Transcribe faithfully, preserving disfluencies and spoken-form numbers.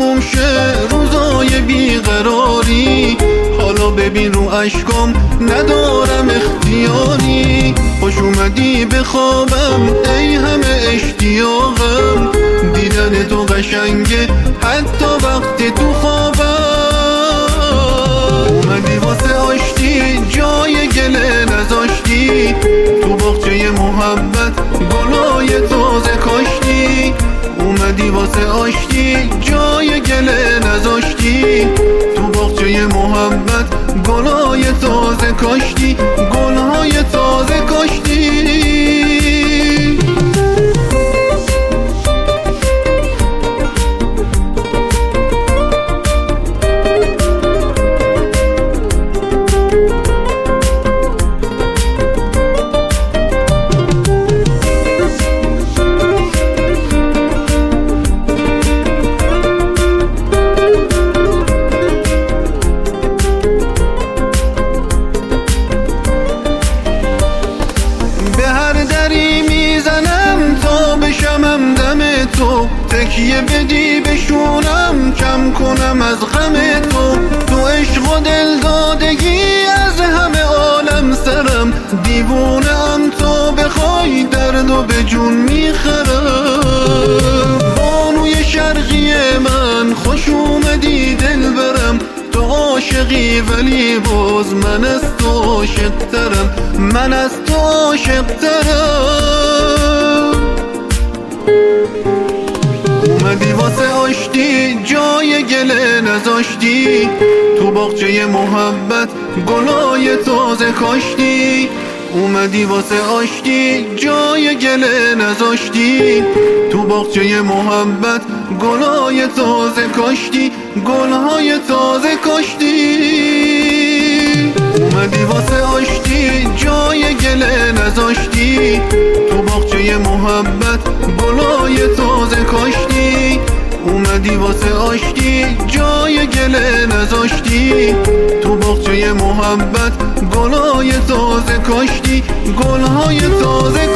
تموم شه روزای بیقراری، حالا ببین رو اشکام ندارم اختیاری. خوش اومدی به خوابم ای همه اشتیاقم، دیدن تو قشنگه حتی وقتی تو خوابم. اومدی واسه آشتی جای گله نذاشتی، تو باغچه محبت گلای تازه کاشتی. اومدی واسه آشتی جای گله نذاشتی، تو باغچه محبت گلای تازه کاشتی، گلهای تازه کاشتی. تو تکیه بدی بشونم کم کنم از غم تو، تو عشق و دل دادگی از همه عالم سرم، دیوونه ام تو بخوای درد و به جون میخرم. بانوی شرقی من خوش اومدی دل برم، تو عاشقی ولی باز من از تو عاشق ترم، من از تو عاشق ترم. اومدی واسه آشتی جای گله نذاشتی، تو باغچه محبت گلای تازه کاشتی. اومدی واسه آشتی جای گله نذاشتی، تو باغچه محبت گلای تازه کاشتی، گلهای تازه کاشتی. اومدی واسه آشتی جای گله نذاشتی، تو باغچه محبت گلای تازه کاشتی. اومدی واسه آشتی جای گله نذاشتی، تو باغچه محبت گلای تازه کاشتی، گلهای تازه